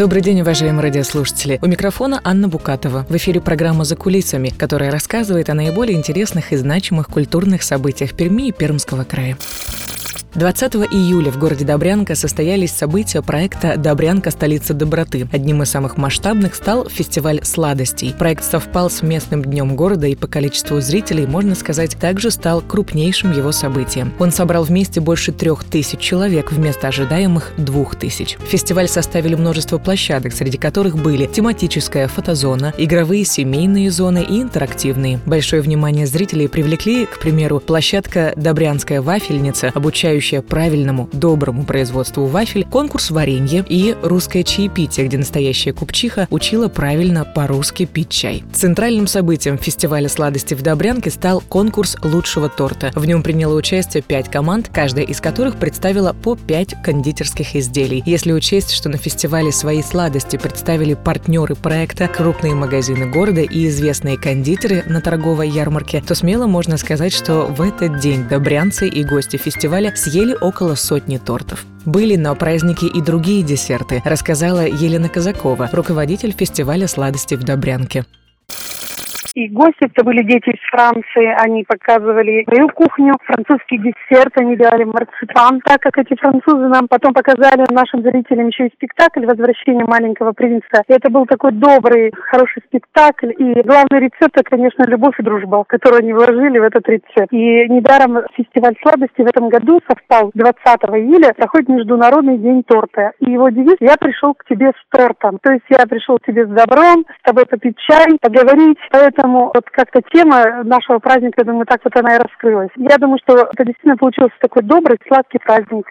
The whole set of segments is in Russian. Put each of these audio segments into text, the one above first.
Добрый день, уважаемые радиослушатели. У микрофона Анна Букатова. В эфире программа «За кулисами», которая рассказывает о наиболее интересных и значимых культурных событиях Перми и Пермского края. 20 июля в городе Добрянка состоялись события проекта «Добрянка. Столица доброты». Одним из самых масштабных стал фестиваль сладостей. Проект совпал с местным днем города и по количеству зрителей, можно сказать, также стал крупнейшим его событием. Он собрал вместе больше 3000 человек вместо ожидаемых 2000. Фестиваль составили множество площадок, среди которых были тематическая фотозона, игровые семейные зоны и интерактивные. Большое внимание зрителей привлекли, к примеру, площадка «Добрянская вафельница», обучающая правильному, доброму производству вафель, конкурс варенья и русское чаепитие, где настоящая купчиха учила правильно по-русски пить чай. Центральным событием фестиваля сладостей в Добрянке стал конкурс лучшего торта. В нем приняло участие 5 команд, каждая из которых представила по 5 кондитерских изделий. Если учесть, что на фестивале свои сладости представили партнеры проекта, крупные магазины города и известные кондитеры на торговой ярмарке, то смело можно сказать, что в этот день добрянцы и гости фестиваля съели около 100 тортов. Были на празднике и другие десерты, рассказала Елена Казакова, руководитель фестиваля сладостей в Добрянке. И гости, это были дети из Франции, они показывали свою кухню, французский десерт, они делали марципан, так как эти французы нам потом показали нашим зрителям еще и спектакль «Возвращение маленького принца». И это был такой добрый, хороший спектакль, и главный рецепт, это, конечно, любовь и дружба, которую они вложили в этот рецепт. И недаром фестиваль сладостей в этом году совпал 20 июля, проходит Международный день торта. И его девиз «Я пришел к тебе с тортом», то есть я пришел к тебе с добром, с тобой попить чай, поговорить, поэтому вот как-то тема нашего праздника, я думаю, так вот она и раскрылась. Я думаю, что это действительно получился такой добрый, сладкий праздник.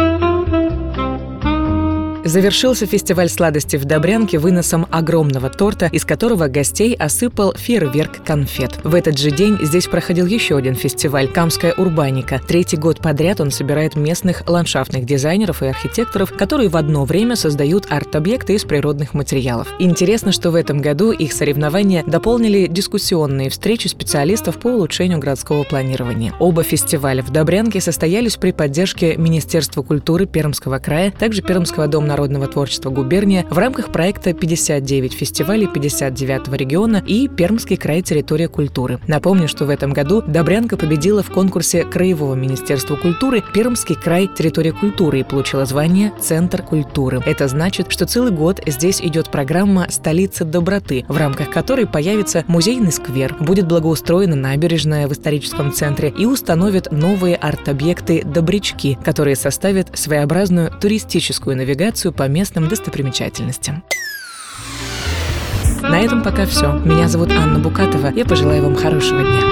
Завершился фестиваль сладостей в Добрянке выносом огромного торта, из которого гостей осыпал фейерверк конфет. В этот же день здесь проходил еще один фестиваль «Камская урбаника». 3-й год подряд он собирает местных ландшафтных дизайнеров и архитекторов, которые в одно время создают арт-объекты из природных материалов. Интересно, что в этом году их соревнования дополнили дискуссионные встречи специалистов по улучшению городского планирования. Оба фестиваля в Добрянке состоялись при поддержке Министерства культуры Пермского края, также Пермского дома народного творчества губерния в рамках проекта 59 фестивалей 59-го региона и Пермский край территория культуры. Напомню, что в этом году Добрянка победила в конкурсе Краевого министерства культуры Пермский край территория культуры и получила звание «Центр культуры». Это значит, что целый год здесь идет программа «Столица доброты», в рамках которой появится музейный сквер, будет благоустроена набережная в историческом центре и установят новые арт-объекты «Добрячки», которые составят своеобразную туристическую навигацию по местным достопримечательностям. На этом пока все. Меня зовут Анна Букатова. Я пожелаю вам хорошего дня.